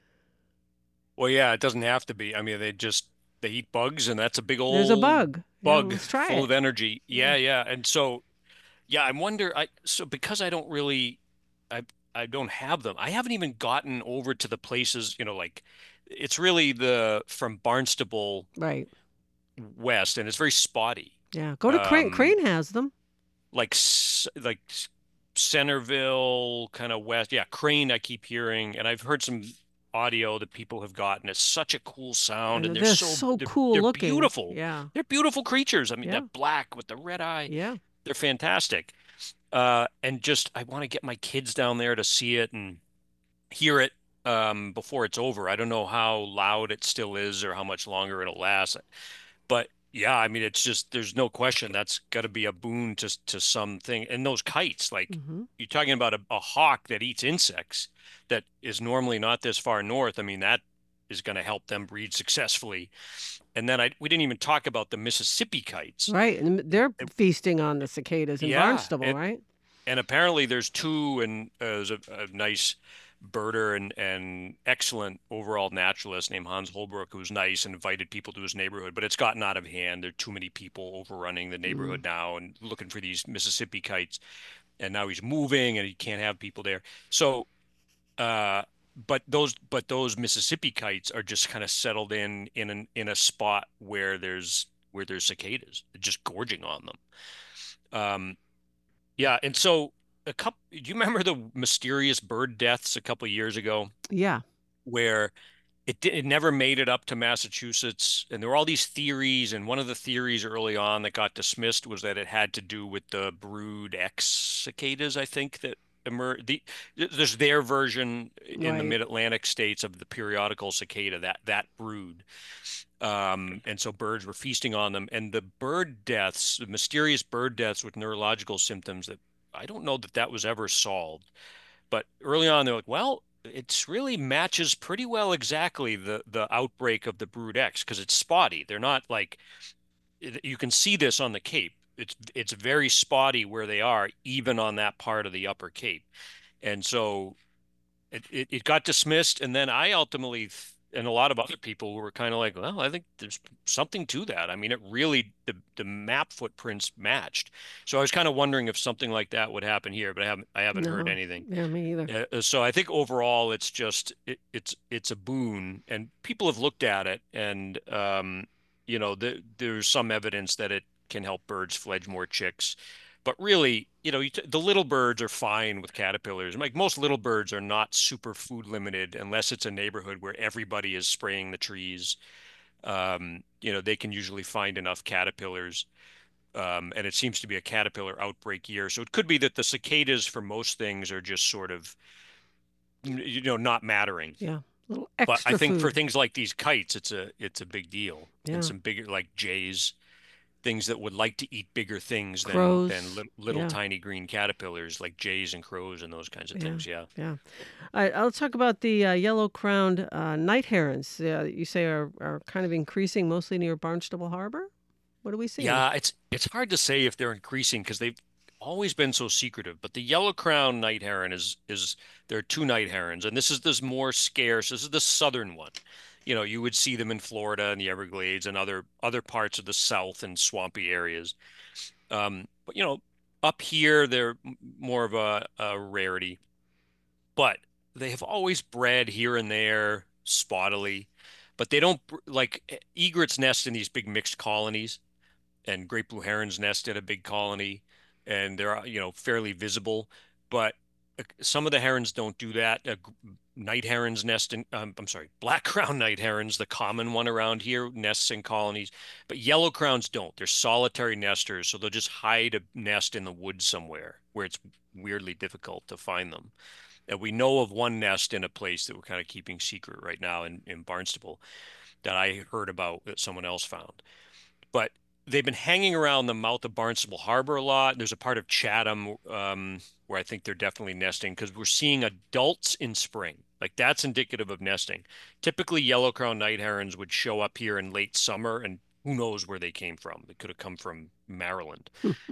B: Well, yeah, it doesn't have to be. I mean, they just they eat bugs, and that's a big
A: There's a
B: old
A: bug. Yeah,
B: bug
A: let's try
B: full
A: it.
B: of energy.
A: Yeah.
B: Yeah, yeah. And so, yeah, I wonder. I so because I don't really, I I don't have them. I haven't even gotten over to the places. You know, like it's really the from Barnstable
A: Right.
B: west, and it's very spotty.
A: Yeah. Go to Crane.
B: Um,
A: Crane has them.
B: like s- like s- Centerville, kind of west. Yeah, Crane. I keep hearing, and I've heard some audio that people have gotten. It's such a cool sound,
A: And
B: and they're
A: they're
B: so
A: so
B: they're,
A: cool
B: they're
A: looking.
B: beautiful.
A: Yeah.
B: They're beautiful creatures. I mean,
A: Yeah.
B: that black with the red eye,
A: Yeah.
B: they're fantastic. Uh, and just I want to get my kids down there to see it and hear it um before it's over. I don't know how loud it still is or how much longer it'll last. But yeah, I mean, it's just there's no question that's got to be a boon to to something. And those kites, like
A: hmm
B: you're talking about a, a hawk that eats insects that is normally not this far north. I mean, that is going to help them breed successfully. And then I we didn't even talk about the Mississippi kites.
A: Right. And they're
B: And-
A: feasting on the cicadas in
B: Yeah,
A: Barnstable,
B: and
A: right?
B: and apparently there's two, and uh, there's a, a nice birder and and excellent overall naturalist named Hans Holbrook, who's nice and invited people to his neighborhood. But it's gotten out of hand. There are too many people overrunning the neighborhood now and looking for these Mississippi kites. And now he's moving and he can't have people there. So, uh, but those but those Mississippi kites are just kind of settled in in an, in a spot where there's where there's cicadas, They're just gorging on them. Um, yeah, and so a couple. Do you remember the mysterious bird deaths a couple of years ago,
A: Yeah.
B: where it did, it never made it up to Massachusetts, and there were all these theories, and one of the theories early on that got dismissed was that it had to do with the brood X cicadas, I think, that emerged. The, there's their version in the
A: Right.
B: mid-Atlantic states of the periodical cicada, that that brood. Um, and so birds were feasting on them, and the bird deaths, the mysterious bird deaths with neurological symptoms that I don't know that that was ever solved. But early on, they're like, well, it's really matches pretty well exactly the the outbreak of the Brood X because it's spotty. They're not like you can see this on the Cape. It's it's very spotty where they are, even on that part of the Upper Cape. And so it, it, it got dismissed. And then I ultimately, and a lot of other people were kind of like, well, I think there's something to that. I mean, it really, the, the map footprints matched. So I was kind of wondering if something like that would happen here, but I haven't, I haven't heard
A: No.
B: anything.
A: Yeah, me either.
B: Uh, so I think overall it's just, it, it's, it's a boon and people have looked at it and, um, you know, the, there's some evidence that it can help birds fledge more chicks. But really, you know, you t the little birds are fine with caterpillars. Like most little birds are not super food limited unless it's a neighborhood where everybody is spraying the trees. Um, you know, they can usually find enough caterpillars. Um, and it seems to be a caterpillar outbreak year. So it could be that the cicadas for most things are just sort of, you know, not mattering.
A: Yeah. A little
B: But I
A: extra
B: think for
A: food.
B: things like these kites, it's a it's a big deal. And
A: Yeah.
B: some bigger like jays, things that would like to eat bigger things than than
A: Crows.
B: li little
A: Yeah.
B: tiny green caterpillars like jays and crows and those kinds of
A: Yeah.
B: things. Yeah.
A: Yeah. All right, let's talk about the uh, yellow-crowned uh, night herons. Uh, you say are, are kind of increasing mostly near Barnstable Harbor. What are we seeing?
B: Yeah, it's it's hard to say if they're increasing because they've always been so secretive. But the yellow-crowned night heron is is there are two night herons, and this is this more scarce. This is the southern one. You know, you would see them in Florida and the Everglades and other other parts of the South and swampy areas. Um, but you know, up here they're m- more of a, a rarity. But they have always bred here and there spottily. But they don't like egrets nest in these big mixed colonies and great blue herons nest in a big colony, and they're you know fairly visible. But uh, some of the herons don't do that. Uh, night herons nest in. Um, I'm sorry, black crown night herons, the common one around here, nests in colonies. But yellow crowns don't. They're solitary nesters, so they'll just hide a nest in the woods somewhere where it's weirdly difficult to find them. And we know of one nest in a place that we're kind of keeping secret right now in, in Barnstable that I heard about that someone else found. But they've been hanging around the mouth of Barnstable Harbor a lot. There's a part of Chatham um, where I think they're definitely nesting because we're seeing adults in spring. Like that's indicative of nesting. Typically, yellow-crowned night herons would show up here in late summer, and who knows where they came from. They could have come from Maryland.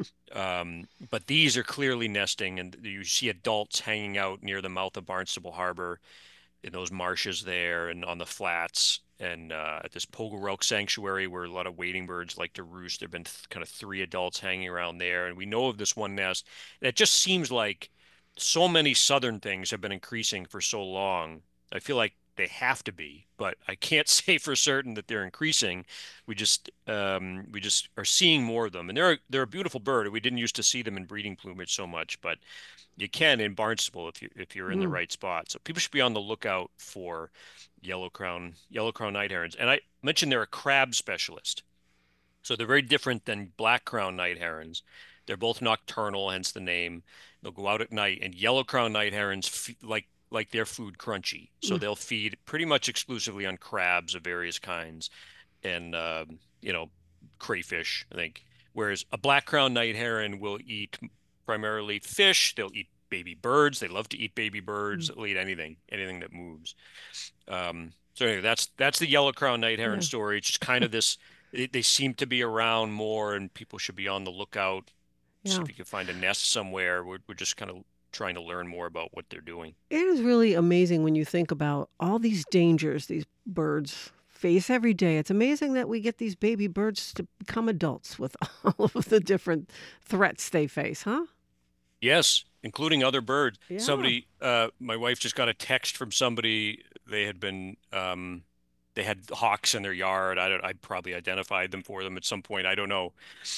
B: Um, but these are clearly nesting, and you see adults hanging out near the mouth of Barnstable Harbor in those marshes there and on the flats and uh, at this Pogarelk sanctuary where a lot of wading birds like to roost. There've been th kind of three adults hanging around there, and we know of this one nest. And it just seems like so many southern things have been increasing for so long. I feel like they have to be, but I can't say for certain that they're increasing. We just um, we just are seeing more of them, and they're they're a beautiful bird. We didn't used to see them in breeding plumage so much, but you can in Barnstable if you if you're in the
A: Mm.
B: right spot. So people should be on the lookout for yellow crown yellow crown night herons. And I mentioned they're a crab specialist. So they're very different than black crown night herons. They're both nocturnal, hence the name. They'll go out at night, and yellow crown night herons like like their food crunchy. So
A: Mm.
B: they'll feed pretty much exclusively on crabs of various kinds and um, you know crayfish, I think. Whereas a black crown night heron will eat primarily fish. They'll eat baby birds. They love to eat baby birds.
A: Mm.
B: They'll eat anything, anything that moves. Um, so anyway, that's that's the yellow crown night heron
A: Yeah.
B: story. It's just kind of this. It, they seem to be around more, and people should be on the lookout. See
A: Yeah.
B: if you can find a nest somewhere. We're we're just kind of trying to learn more about what they're doing.
A: It is really amazing when you think about all these dangers these birds face every day. It's amazing that we get these baby birds to become adults with all of the different threats they face, huh?
B: Yes, including other birds.
A: Yeah.
B: Somebody, uh, my wife just got a text from somebody. They had been, um, they had hawks in their yard. I don't, I probably identified them for them at some point. I don't know.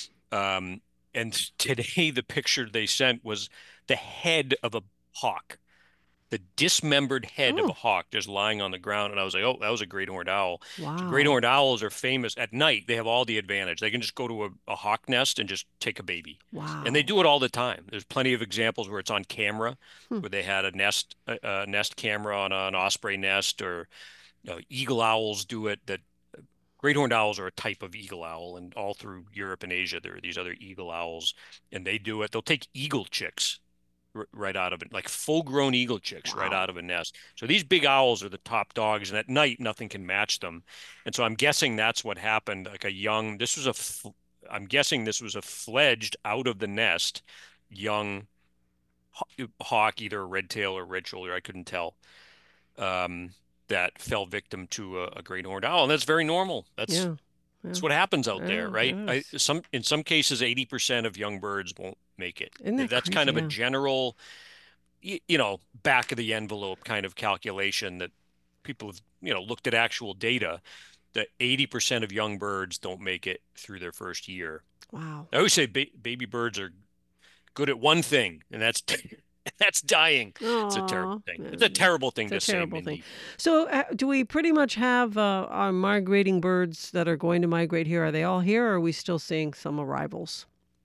B: Um, and today the picture they sent was the head of a hawk. the dismembered head of a
A: Oh,
B: hawk just lying on the ground. And I was like, oh, that was a great horned owl. So great
A: wow.
B: horned owls are famous at night. They have all the advantage. They can just go to a, a hawk nest and just take a baby. And they
A: Wow.
B: do it all the time. There's plenty of examples where it's on camera,
A: Hmm.
B: where they had a nest, a, a nest camera on an osprey nest, or you know, eagle owls do it. That great horned owls are a type of eagle owl, and all through Europe and Asia, there are these other eagle owls, and they do it. They'll take eagle chicks right out of it, like full grown eagle chicks right
A: Wow.
B: out of a nest. So these big owls are the top dogs, and at night, nothing can match them. And so I'm guessing that's what happened. Like a young, this was a, I'm guessing this was a fledged out of the nest young hawk, either a red tail or red shoulder, I couldn't tell, um, that fell victim to a, a great horned owl. And that's very normal. That's,
A: Yeah. Yeah.
B: that's what happens out there,
A: Yeah,
B: right? I,
A: yes.
B: some in some cases, eighty percent of young birds won't make it.
A: Isn't that
B: That's kind
A: crazy?
B: of a
A: Yeah.
B: general, you, you know, back of the envelope kind of calculation that people have, you know, looked at actual data that eighty percent of young birds don't make it through their first year.
A: Wow.
B: I always say ba baby birds are good at one thing, and that's that's dying. It's a terrible
A: Oh,
B: thing. It's a terrible thing
A: it's
B: to
A: a
B: say,
A: terrible thing.
B: Mindy.
A: So, uh, do we pretty much have uh, our migrating birds that are going to migrate here? Are they all here, or are we still seeing some arrivals?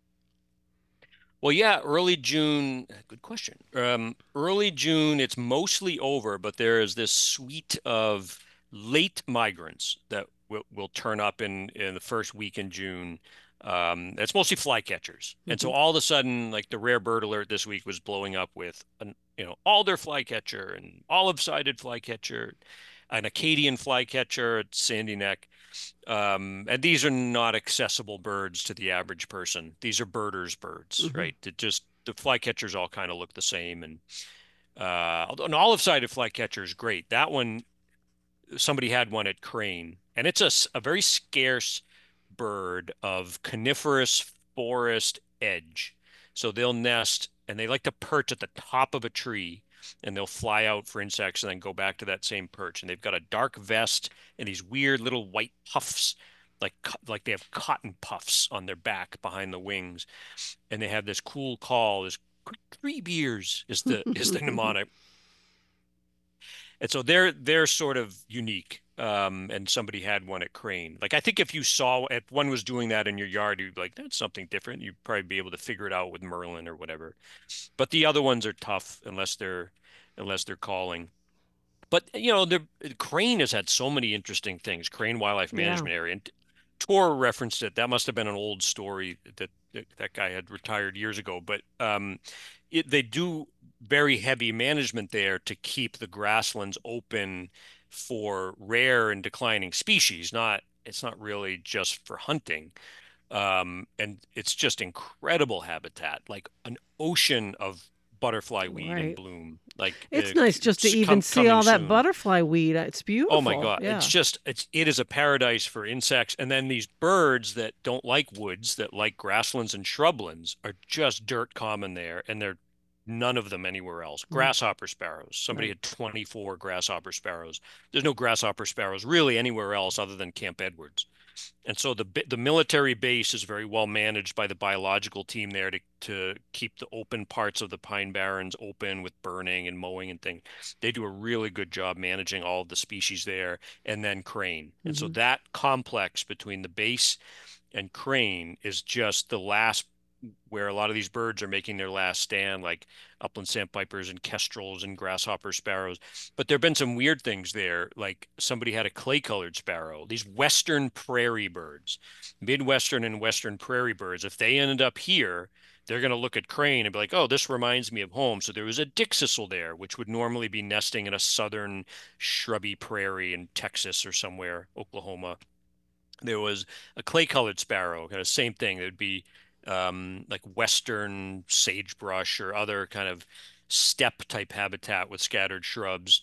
B: Well, yeah, early June. Good question. Um, early June, it's mostly over, but there is this suite of late migrants that will, will turn up in in the first week in June. Um, it's mostly flycatchers, and so
A: Hmm.
B: all of a sudden, like the rare bird alert this week was blowing up with an you know alder flycatcher and olive-sided flycatcher, an Acadian flycatcher at Sandy Neck. Um, and these are not accessible birds to the average person. These are birders' birds,
A: Hmm.
B: right? It just the flycatchers all kind of look the same. And uh, an olive-sided flycatcher is great. That one, somebody had one at Crane, and it's a, a very scarce bird of coniferous forest edge. So they'll nest and they like to perch at the top of a tree, and they'll fly out for insects and then go back to that same perch. And they've got a dark vest and these weird little white puffs, like like they have cotton puffs on their back behind the wings. And they have this cool call, this tree beers is the is the mnemonic. And so they're they're sort of unique. Um, and somebody had one at Crane. Like I think if you saw if one was doing that in your yard, you'd be like, that's something different. You'd probably be able to figure it out with Merlin or whatever. But the other ones are tough unless they're unless they're calling. But you know, the Crane has had so many interesting things. Crane Wildlife
A: Yeah.
B: Management Area, and Tor referenced it. That must have been an old story that that, that guy had retired years ago. But um, it, they do very heavy management there to keep the grasslands open for rare and declining species. Not it's not really just for hunting. Um, and it's just incredible habitat, like an ocean of butterfly weed in
A: Right.
B: bloom, like
A: It's
B: uh,
A: nice just to even
B: com
A: see
B: coming
A: all that
B: soon.
A: butterfly weed. It's
B: Oh my
A: beautiful.
B: God. It's
A: Yeah.
B: just it's it is a paradise for insects. And then these birds that don't like woods, that like grasslands and shrublands, are just dirt common there, and they're none of them anywhere else.
A: Mm,
B: Grasshopper sparrows. Somebody
A: right.
B: had twenty-four grasshopper sparrows. There's no grasshopper sparrows really anywhere else other than Camp Edwards. And so the the military base is very well managed by the biological team there to to keep the open parts of the Pine Barrens open with burning and mowing and things. They do a really good job managing all of the species there, and then Crane. And so
A: Hmm.
B: that complex between the base and Crane is just the last where a lot of these birds are making their last stand, like upland sandpipers and kestrels and grasshopper sparrows. But there have been some weird things there, like somebody had a clay-colored sparrow. These western prairie birds, Midwestern and western prairie birds, if they ended up here, they're going to look at Crane and be like, oh, this reminds me of home. So there was a dickcissel there, which would normally be nesting in a southern shrubby prairie in Texas or somewhere, Oklahoma. There was a clay-colored sparrow, kind of same thing. There'd be um, like western sagebrush or other kind of steppe type habitat with scattered shrubs.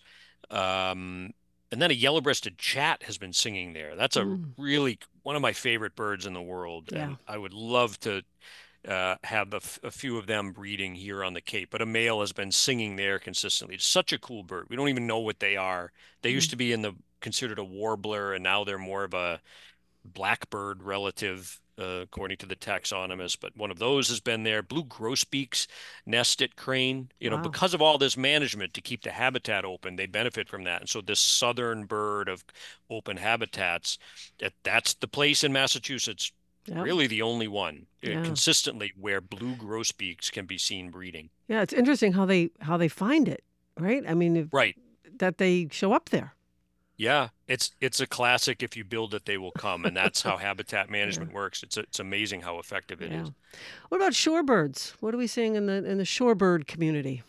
B: Um, and then a yellow-breasted chat has been singing there. That's a
A: Mm,
B: really one of my favorite birds in the world,
A: yeah.
B: and I would love to uh, have a, a few of them breeding here on the Cape. But a male has been singing there consistently. It's such a cool bird. We don't even know what they are. They used
A: Mm,
B: to be in the considered a warbler, and now they're more of a blackbird relative. uh, according to the taxonomist, but one of those has been there. Blue grosbeaks nest at Crane, you know,
A: Wow.
B: because of all this management to keep the habitat open, they benefit from that. And so this southern bird of open habitats, that that's the place in Massachusetts,
A: Yep.
B: really the only one uh,
A: Yeah.
B: consistently where blue grosbeaks can be seen breeding.
A: Yeah, it's interesting how they how they find it, right? I mean, if,
B: Right.
A: that they show up there.
B: Yeah, it's it's a classic. If you build it, they will come, and that's how habitat management works. It's it's amazing how effective it
A: Yeah.
B: is.
A: What about shorebirds? What are we seeing in the in the shorebird community?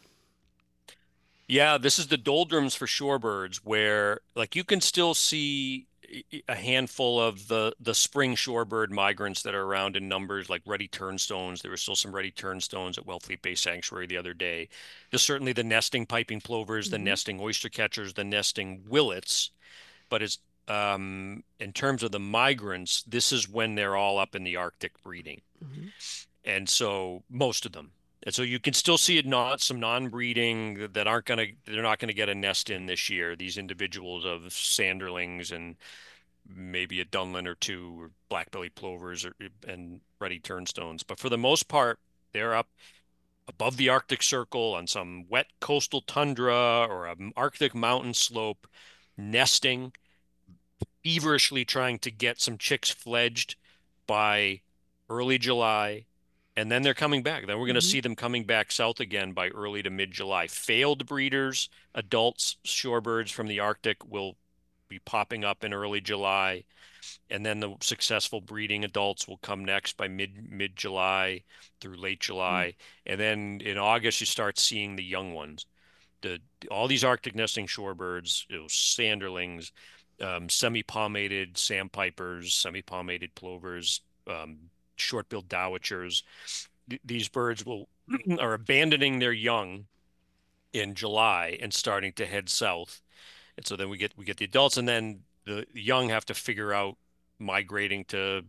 B: Yeah, this is the doldrums for shorebirds, where like you can still see a handful of the the spring shorebird migrants that are around in numbers, like ruddy turnstones. There were still some ruddy turnstones at Wellfleet Bay Sanctuary the other day. There's certainly the nesting piping plovers, the
A: Mhm.
B: nesting oyster catchers, the nesting willets. But it's um, in terms of the migrants, this is when they're all up in the Arctic breeding.
A: Mhm.
B: And so most of them. And so you can still see it not some non-breeding that aren't going to they're not going to get a nest in this year. These individuals of sanderlings and maybe a dunlin or two or black-bellied plovers or, and ruddy turnstones. But for the most part, they're up above the Arctic Circle on some wet coastal tundra or an Arctic mountain slope, nesting, feverishly trying to get some chicks fledged by early July. And then they're coming back. Then we're going to
A: Mhm.
B: see them coming back south again by early to mid-July. Failed breeders, adults, shorebirds from the Arctic will be popping up in early July. And then the successful breeding adults will come next by mid mid-July through late July. And then in August, you start seeing the young ones. The all these Arctic nesting shorebirds, you know, sanderlings, um, semi-palmated sandpipers, semi-palmated plovers, um, short-billed dowitchers. Th- these birds will are abandoning their young in July and starting to head south. And so then we get we get the adults, and then the young have to figure out migrating to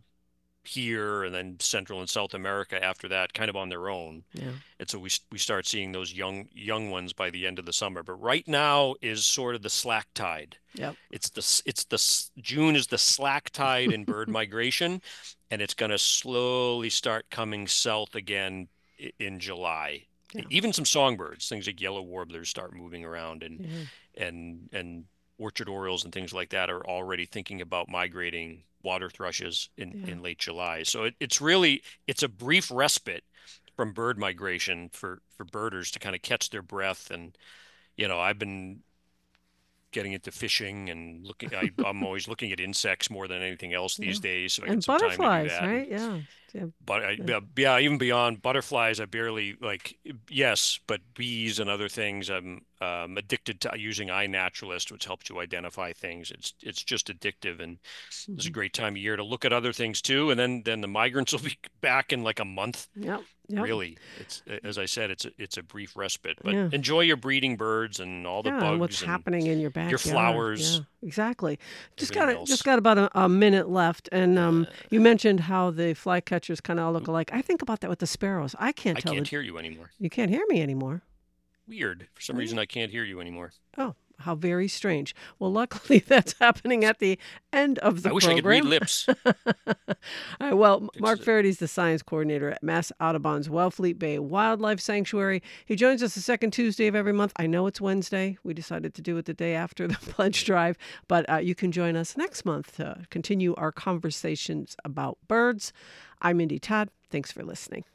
B: here and then Central and South America after that, kind of on their own.
A: Yeah.
B: And so we we start seeing those young young ones by the end of the summer. But right now is sort of the slack tide.
A: Yep.
B: It's the it's the June is the slack tide in bird migration, and it's going to slowly start coming south again in July.
A: Yeah.
B: Even some songbirds, things like yellow warblers, start moving around, and
A: Yeah.
B: and and orchard orioles and things like that are already thinking about migrating. Water thrushes in,
A: Yeah.
B: in late July. So it, it's really it's a brief respite from bird migration for for birders to kind of catch their breath. And you know, I've been getting into fishing and looking. I, I'm always looking at insects more than anything else these
A: Yeah.
B: days. So I
A: And
B: get some time to do
A: butterflies,
B: that.
A: right?
B: And,
A: Yeah. Yeah.
B: but I,
A: Yeah.
B: yeah, yeah, even beyond butterflies, I barely like, yes, but bees and other things. I'm um, addicted to using iNaturalist, which helps you identify things. It's it's just addictive, and it's a
A: Mhm.
B: great time of year to look at other things too. And then then the migrants will be back in like a month.
A: Yep. Yep.
B: Really, it's as I said, it's a, it's a brief respite. But
A: Yeah.
B: enjoy your breeding birds and all the
A: Yeah,
B: bugs
A: and what's
B: and
A: happening in your backyard.
B: your flowers.
A: Yeah, exactly. Just got
B: Everything
A: it. Just
B: else.
A: got about a, a minute left, and um,
B: Uh,
A: you mentioned how the flycatchers kind of all look alike. I think about that with the sparrows. I can't
B: I
A: tell.
B: can't
A: the-
B: hear you anymore.
A: You can't hear me anymore.
B: Weird. For some reason, I can't hear you anymore.
A: Oh, how very strange. Well, luckily that's happening at the end of the
B: I wish I could read
A: program.
B: lips.
A: All right, well,
B: It's
A: Mark
B: the-
A: Faraday is the science coordinator at Mass Audubon's Wellfleet Bay Wildlife Sanctuary. He joins us the second Tuesday of every month. I know it's Wednesday. We decided to do it the day after the pledge drive, but uh, you can join us next month to continue our conversations about birds. I'm Mindy Todd. Thanks for listening.